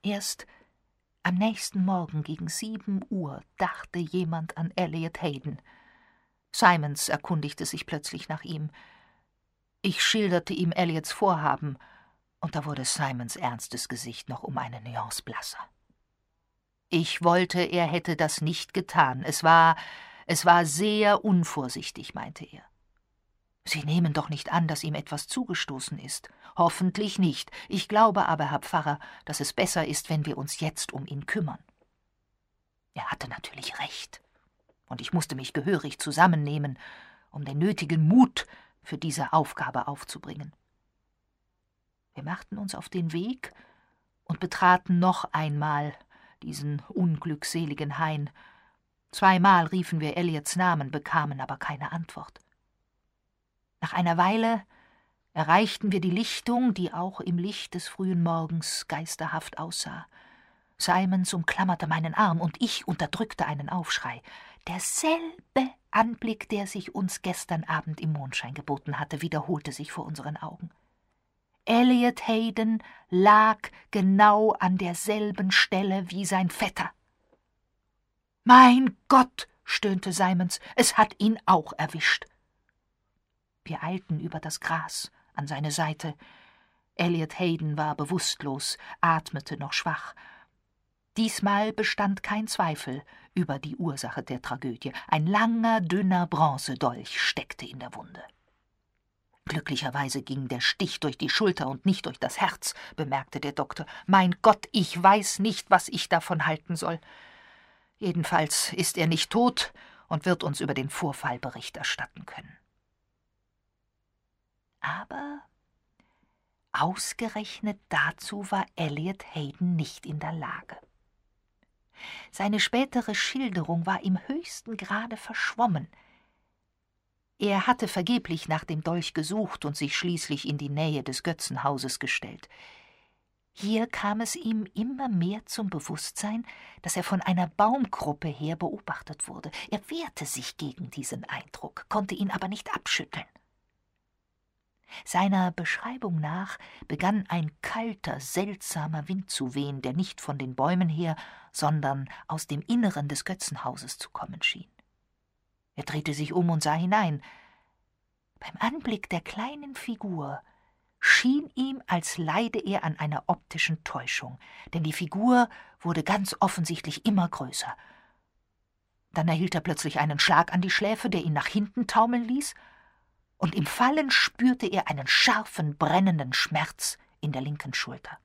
Erst am nächsten Morgen gegen 7 Uhr dachte jemand an Elliot Hayden. Simons erkundigte sich plötzlich nach ihm. Ich schilderte ihm Elliots Vorhaben, und da wurde Simons ernstes Gesicht noch um eine Nuance blasser. Ich wollte, er hätte das nicht getan. Es war sehr unvorsichtig, meinte er. Sie nehmen doch nicht an, dass ihm etwas zugestoßen ist. Hoffentlich nicht. Ich glaube aber, Herr Pfarrer, dass es besser ist, wenn wir uns jetzt um ihn kümmern. Er hatte natürlich recht, und ich musste mich gehörig zusammennehmen, um den nötigen Mut für diese Aufgabe aufzubringen. Wir machten uns auf den Weg und betraten noch einmal diesen unglückseligen Hain. 2-mal riefen wir Elliots Namen, bekamen aber keine Antwort. Nach einer Weile erreichten wir die Lichtung, die auch im Licht des frühen Morgens geisterhaft aussah. Simons umklammerte meinen Arm, und ich unterdrückte einen Aufschrei. Derselbe Anblick, der sich uns gestern Abend im Mondschein geboten hatte, wiederholte sich vor unseren Augen. Elliot Hayden lag genau an derselben Stelle wie sein Vetter. »Mein Gott«, stöhnte Simons, »es hat ihn auch erwischt.« Wir eilten über das Gras an seine Seite. Elliot Hayden war bewusstlos, atmete noch schwach. Diesmal bestand kein Zweifel über die Ursache der Tragödie. Ein langer, dünner Bronzedolch steckte in der Wunde. »Glücklicherweise ging der Stich durch die Schulter und nicht durch das Herz«, bemerkte der Doktor. »Mein Gott, ich weiß nicht, was ich davon halten soll. Jedenfalls ist er nicht tot und wird uns über den Vorfall Bericht erstatten können.« Aber ausgerechnet dazu war Elliot Hayden nicht in der Lage. Seine spätere Schilderung war im höchsten Grade verschwommen. Er hatte vergeblich nach dem Dolch gesucht und sich schließlich in die Nähe des Götzenhauses gestellt. Hier kam es ihm immer mehr zum Bewusstsein, dass er von einer Baumgruppe her beobachtet wurde. Er wehrte sich gegen diesen Eindruck, konnte ihn aber nicht abschütteln. Seiner Beschreibung nach begann ein kalter, seltsamer Wind zu wehen, der nicht von den Bäumen her, sondern aus dem Inneren des Götzenhauses zu kommen schien. Er drehte sich um und sah hinein. Beim Anblick der kleinen Figur schien ihm, als leide er an einer optischen Täuschung, denn die Figur wurde ganz offensichtlich immer größer. Dann erhielt er plötzlich einen Schlag an die Schläfe, der ihn nach hinten taumeln ließ, und im Fallen spürte er einen scharfen, brennenden Schmerz in der linken Schulter.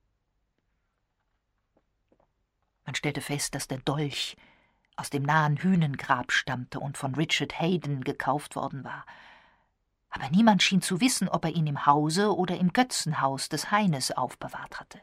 Man stellte fest, dass der Dolch aus dem nahen Hünengrab stammte und von Richard Hayden gekauft worden war. Aber niemand schien zu wissen, ob er ihn im Hause oder im Götzenhaus des Haines aufbewahrt hatte.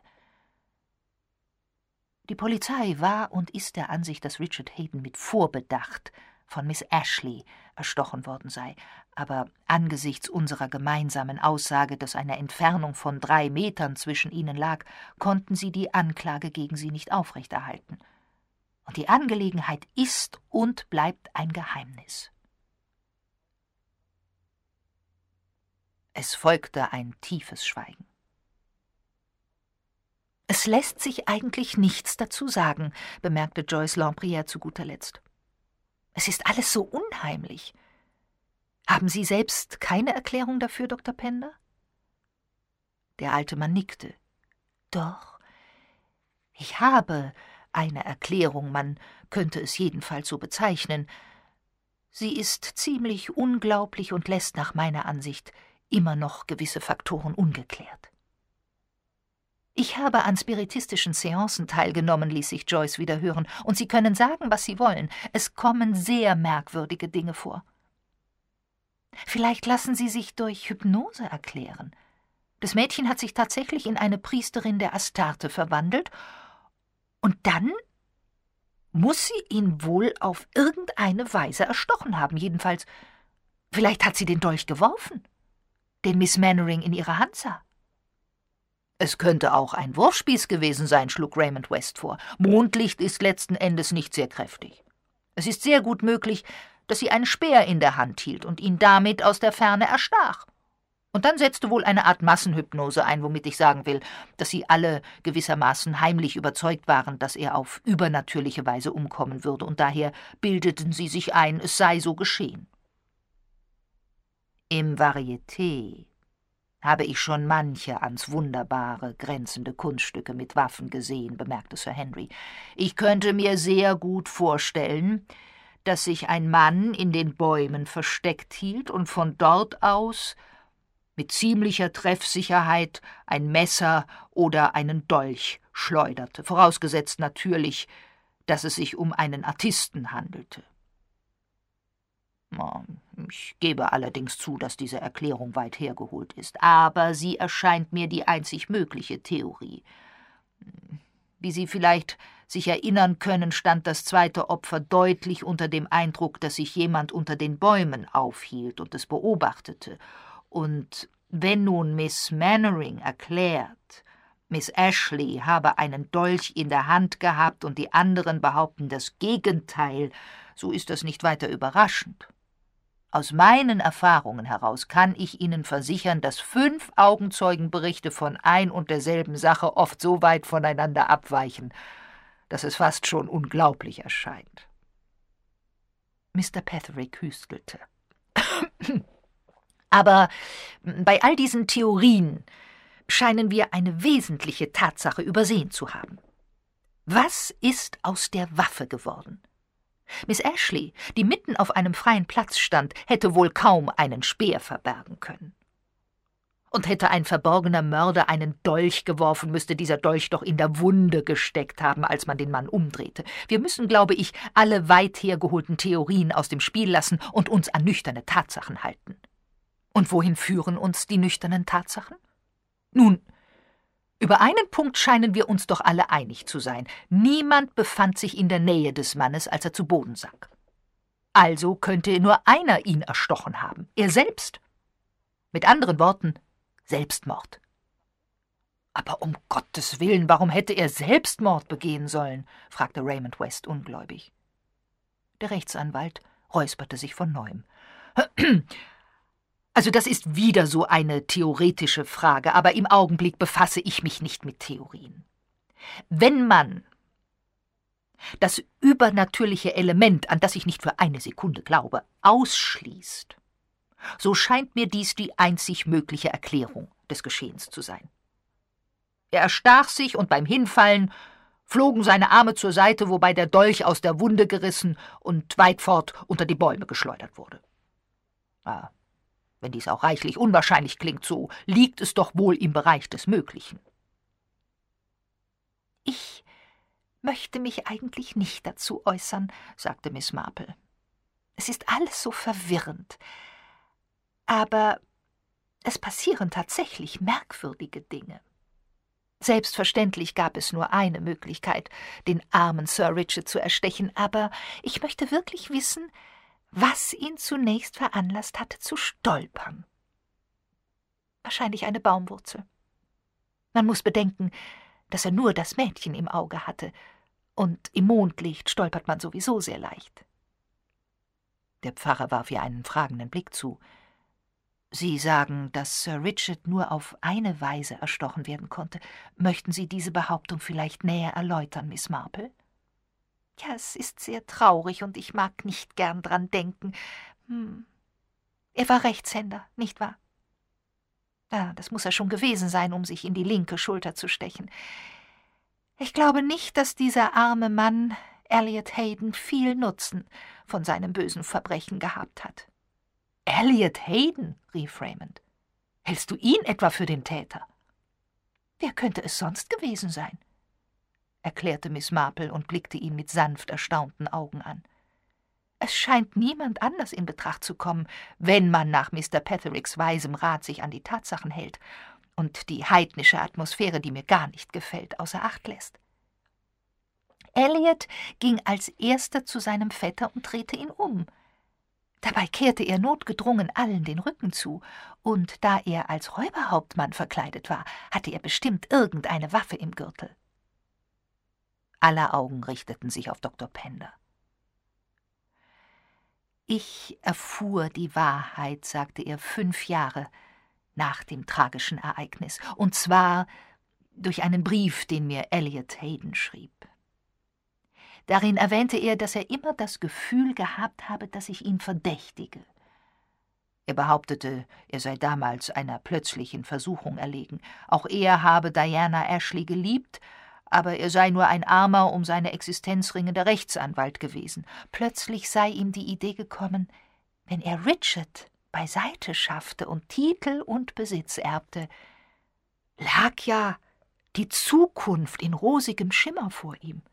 Die Polizei war und ist der Ansicht, dass Richard Hayden mit Vorbedacht von Miss Ashley erstochen worden sei, aber angesichts unserer gemeinsamen Aussage, dass eine Entfernung von 3 Metern zwischen ihnen lag, konnten sie die Anklage gegen sie nicht aufrechterhalten. Und die Angelegenheit ist und bleibt ein Geheimnis. Es folgte ein tiefes Schweigen. »Es lässt sich eigentlich nichts dazu sagen«, bemerkte Joyce Lamprière zu guter Letzt. »Es ist alles so unheimlich. Haben Sie selbst keine Erklärung dafür, Dr. Pender?« Der alte Mann nickte. »Doch, ich habe eine Erklärung, man könnte es jedenfalls so bezeichnen. Sie ist ziemlich unglaublich und lässt nach meiner Ansicht immer noch gewisse Faktoren ungeklärt.« »Ich habe an spiritistischen Seancen teilgenommen«, ließ sich Joyce wieder hören, »und Sie können sagen, was Sie wollen. Es kommen sehr merkwürdige Dinge vor. Vielleicht lassen Sie sich durch Hypnose erklären. Das Mädchen hat sich tatsächlich in eine Priesterin der Astarte verwandelt, und dann muss sie ihn wohl auf irgendeine Weise erstochen haben. Jedenfalls, vielleicht hat sie den Dolch geworfen, den Miss Mannering in ihrer Hand sah.« »Es könnte auch ein Wurfspieß gewesen sein«, schlug Raymond West vor. »Mondlicht ist letzten Endes nicht sehr kräftig. Es ist sehr gut möglich, dass sie einen Speer in der Hand hielt und ihn damit aus der Ferne erstach. Und dann setzte wohl eine Art Massenhypnose ein, womit ich sagen will, dass sie alle gewissermaßen heimlich überzeugt waren, dass er auf übernatürliche Weise umkommen würde, und daher bildeten sie sich ein, es sei so geschehen. Im Varieté habe ich schon manche ans Wunderbare grenzende Kunststücke mit Waffen gesehen, bemerkte Sir Henry. Ich könnte mir sehr gut vorstellen, dass sich ein Mann in den Bäumen versteckt hielt und von dort aus mit ziemlicher Treffsicherheit ein Messer oder einen Dolch schleuderte, vorausgesetzt natürlich, dass es sich um einen Artisten handelte. Ich gebe allerdings zu, dass diese Erklärung weit hergeholt ist, aber sie erscheint mir die einzig mögliche Theorie. Wie Sie vielleicht sich erinnern können, stand das zweite Opfer deutlich unter dem Eindruck, dass sich jemand unter den Bäumen aufhielt und es beobachtete. Und wenn nun Miss Mannering erklärt, Miss Ashley habe einen Dolch in der Hand gehabt und die anderen behaupten das Gegenteil, so ist das nicht weiter überraschend. Aus meinen Erfahrungen heraus kann ich Ihnen versichern, dass 5 Augenzeugenberichte von ein und derselben Sache oft so weit voneinander abweichen, dass es fast schon unglaublich erscheint. Mr. Petherick hüstelte. Aber bei all diesen Theorien scheinen wir eine wesentliche Tatsache übersehen zu haben. Was ist aus der Waffe geworden? Miss Ashley, die mitten auf einem freien Platz stand, hätte wohl kaum einen Speer verbergen können. Und hätte ein verborgener Mörder einen Dolch geworfen, müsste dieser Dolch doch in der Wunde gesteckt haben, als man den Mann umdrehte. Wir müssen, glaube ich, alle weit hergeholten Theorien aus dem Spiel lassen und uns an nüchterne Tatsachen halten. Und wohin führen uns die nüchternen Tatsachen? Nun, über einen Punkt scheinen wir uns doch alle einig zu sein. Niemand befand sich in der Nähe des Mannes, als er zu Boden sank. Also könnte nur einer ihn erstochen haben, er selbst. Mit anderen Worten, Selbstmord. Aber um Gottes Willen, warum hätte er Selbstmord begehen sollen? Fragte Raymond West ungläubig. Der Rechtsanwalt räusperte sich von neuem. Also das ist wieder so eine theoretische Frage, aber im Augenblick befasse ich mich nicht mit Theorien. Wenn man das übernatürliche Element, an das ich nicht für eine Sekunde glaube, ausschließt, so scheint mir dies die einzig mögliche Erklärung des Geschehens zu sein. Er erstach sich und beim Hinfallen flogen seine Arme zur Seite, wobei der Dolch aus der Wunde gerissen und weit fort unter die Bäume geschleudert wurde. Wenn dies auch reichlich unwahrscheinlich klingt, so liegt es doch wohl im Bereich des Möglichen. »Ich möchte mich eigentlich nicht dazu äußern«, sagte Miss Marple. »Es ist alles so verwirrend. Aber es passieren tatsächlich merkwürdige Dinge. Selbstverständlich gab es nur eine Möglichkeit, den armen Sir Richard zu erstechen, aber ich möchte wirklich wissen, was ihn zunächst veranlasst hatte zu stolpern. Wahrscheinlich eine Baumwurzel. Man muss bedenken, dass er nur das Mädchen im Auge hatte, und im Mondlicht stolpert man sowieso sehr leicht.« Der Pfarrer warf ihr einen fragenden Blick zu. »Sie sagen, dass Sir Richard nur auf eine Weise erstochen werden konnte. Möchten Sie diese Behauptung vielleicht näher erläutern, Miss Marple?« »Ja, es ist sehr traurig, und ich mag nicht gern dran denken. Er war Rechtshänder, nicht wahr? Ja, das muss er schon gewesen sein, um sich in die linke Schulter zu stechen. Ich glaube nicht, dass dieser arme Mann, Elliot Hayden, viel Nutzen von seinem bösen Verbrechen gehabt hat.« »Elliot Hayden«, rief Raymond. »Hältst du ihn etwa für den Täter?« »Wer könnte es sonst gewesen sein?«, erklärte Miss Marple und blickte ihn mit sanft erstaunten Augen an. »Es scheint niemand anders in Betracht zu kommen, wenn man nach Mr. Pethericks weisem Rat sich an die Tatsachen hält und die heidnische Atmosphäre, die mir gar nicht gefällt, außer Acht lässt. Elliot ging als erster zu seinem Vetter und drehte ihn um. Dabei kehrte er notgedrungen allen den Rücken zu, und da er als Räuberhauptmann verkleidet war, hatte er bestimmt irgendeine Waffe im Gürtel.« Aller Augen richteten sich auf Dr. Pender. »Ich erfuhr die Wahrheit«, sagte er, 5 Jahre nach dem tragischen Ereignis, und zwar durch einen Brief, den mir Elliot Haydon schrieb. Darin erwähnte er, dass er immer das Gefühl gehabt habe, dass ich ihn verdächtige. Er behauptete, er sei damals einer plötzlichen Versuchung erlegen. Auch er habe Diana Ashley geliebt, aber er sei nur ein armer, um seine Existenz ringender Rechtsanwalt gewesen. Plötzlich sei ihm die Idee gekommen, wenn er Richard beiseite schaffte und Titel und Besitz erbte, lag ja die Zukunft in rosigem Schimmer vor ihm.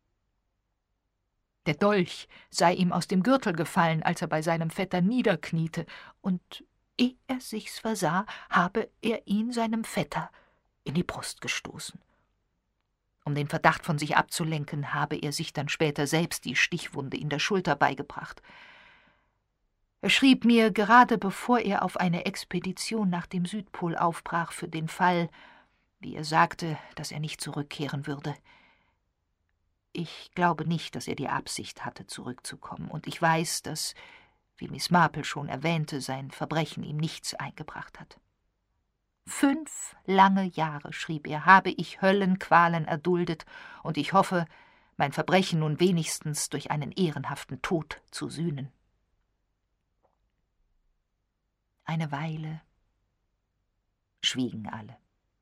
Der Dolch sei ihm aus dem Gürtel gefallen, als er bei seinem Vetter niederkniete, und ehe er sich's versah, habe er ihn seinem Vetter in die Brust gestoßen. Um den Verdacht von sich abzulenken, habe er sich dann später selbst die Stichwunde in der Schulter beigebracht. Er schrieb mir, gerade bevor er auf eine Expedition nach dem Südpol aufbrach, für den Fall, wie er sagte, dass er nicht zurückkehren würde. Ich glaube nicht, dass er die Absicht hatte, zurückzukommen, und ich weiß, dass, wie Miss Marple schon erwähnte, sein Verbrechen ihm nichts eingebracht hat. 5 lange Jahre, schrieb er, habe ich Höllenqualen erduldet, und ich hoffe, mein Verbrechen nun wenigstens durch einen ehrenhaften Tod zu sühnen. Eine Weile schwiegen alle.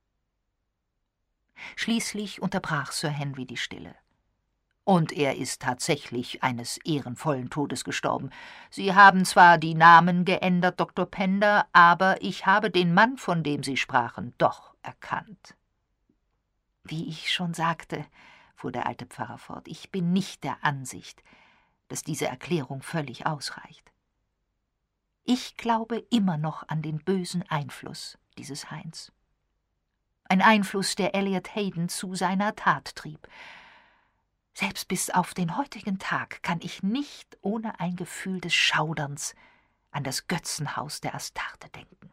Schließlich unterbrach Sir Henry die Stille. Und er ist tatsächlich eines ehrenvollen Todes gestorben. Sie haben zwar die Namen geändert, Dr. Pender, aber ich habe den Mann, von dem Sie sprachen, doch erkannt. Wie ich schon sagte, fuhr der alte Pfarrer fort, ich bin nicht der Ansicht, dass diese Erklärung völlig ausreicht. Ich glaube immer noch an den bösen Einfluss dieses Hains. Ein Einfluss, der Elliot Haydon zu seiner Tat trieb. Selbst bis auf den heutigen Tag kann ich nicht ohne ein Gefühl des Schauderns an das Götzenhaus der Astarte denken.